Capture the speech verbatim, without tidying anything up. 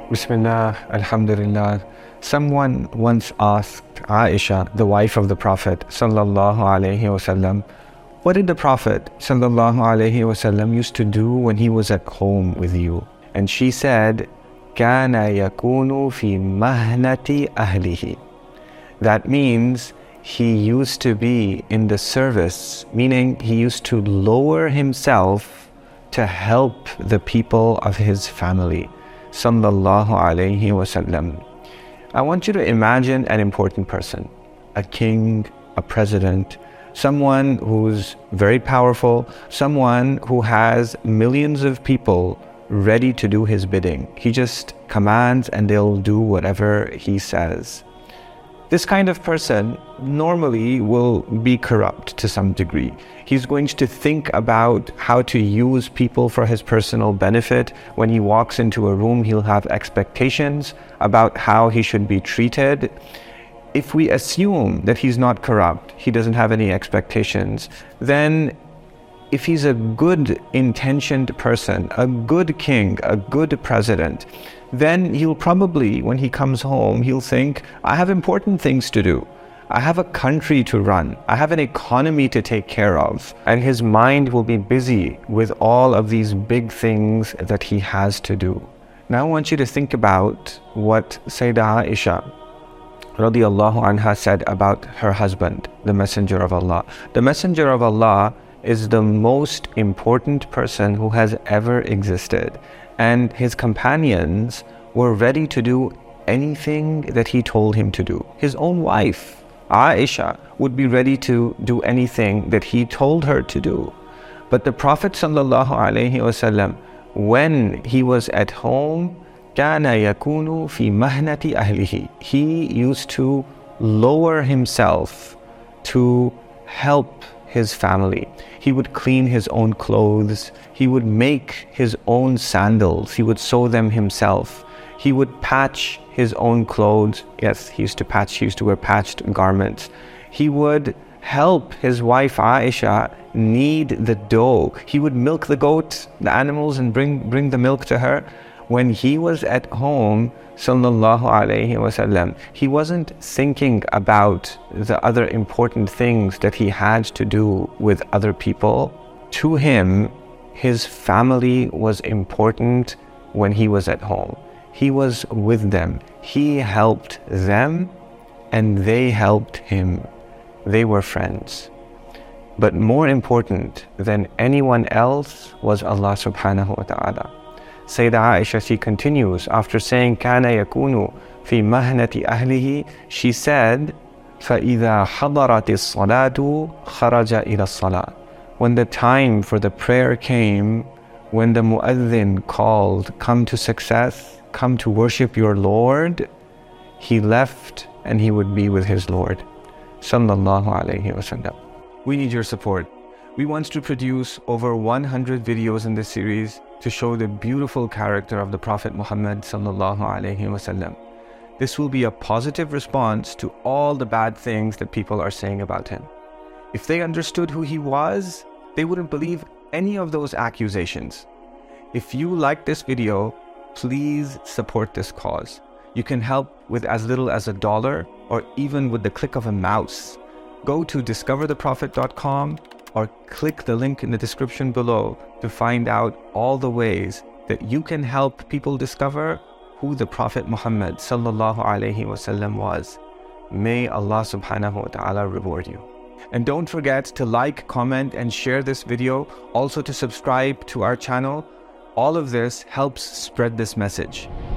Bismillah, Alhamdulillah. Someone once asked Aisha, the wife of the Prophet sallallahu alaihi wasallam, what did the Prophet sallallahu alaihi wasallam used to do when he was at home with you? And she said, "Kana yakunu fi mahnati ahlihi." That means he used to be in the service, meaning he used to lower himself to help the people of his family. Sallallahu alayhi wasallam. I want you to imagine an important person, a king, a president, someone who's very powerful, someone who has millions of people ready to do his bidding. He just commands and they'll do whatever he says. This kind of person normally will be corrupt to some degree. He's going to think about how to use people for his personal benefit. When he walks into a room, he'll have expectations about how he should be treated. If we assume that he's not corrupt, he doesn't have any expectations, then if he's a good intentioned person, a good king, a good president, then he'll probably, when he comes home, he'll think, I have important things to do. I have a country to run. I have an economy to take care of. And his mind will be busy with all of these big things that he has to do. Now I want you to think about what Sayyidah Aisha radiallahu anha said about her husband, the Messenger of Allah. The Messenger of Allah is the most important person who has ever existed. And his companions were ready to do anything that he told him to do. His own wife, Aisha, would be ready to do anything that he told her to do. But the Prophet sallallahu alaihi wasallam, when he was at home, kana yakunu fi mahnati ahlihi. He used to lower himself to help his family. He would clean his own clothes. He would make his own sandals. He would sew them himself. He would patch his own clothes. Yes, he used to patch, he used to wear patched garments. He would help his wife Aisha knead the dough. He would milk the goat, the animals, and bring, bring the milk to her. When he was at home, sallallahu alayhi wasallam, he wasn't thinking about the other important things that he had to do with other people. To him, his family was important when he was at home. He was with them. He helped them and they helped him. They were friends. But more important than anyone else was Allah subhanahu wa ta'ala. Sayyidah Aisha, she continues, after saying, Kana yakunu fi mahnati ahlihi, she said, فَإِذَا حَضَرَتِ الصَّلَاةُ خَرَجَ إِلَى الصَّلَاةِ. When the time for the prayer came, when the mu'adhin called, come to success, come to worship your Lord, he left and he would be with his Lord. Sallallahu alayhi wasallam. We need your support. We want to produce over one hundred videos in this series to show the beautiful character of the Prophet Muhammad sallallahu alaihi wasallam. This will be a positive response to all the bad things that people are saying about him. If they understood who he was, they wouldn't believe any of those accusations. If you like this video, please support this cause. You can help with as little as a dollar or even with the click of a mouse. Go to discover the prophet dot com or click the link in the description below to find out all the ways that you can help people discover who the Prophet Muhammad sallallahu alaihi wasallam was. May Allah subhanahu wa ta'ala reward you. And don't forget to like, comment, and share this video. Also to subscribe to our channel. All of this helps spread this message.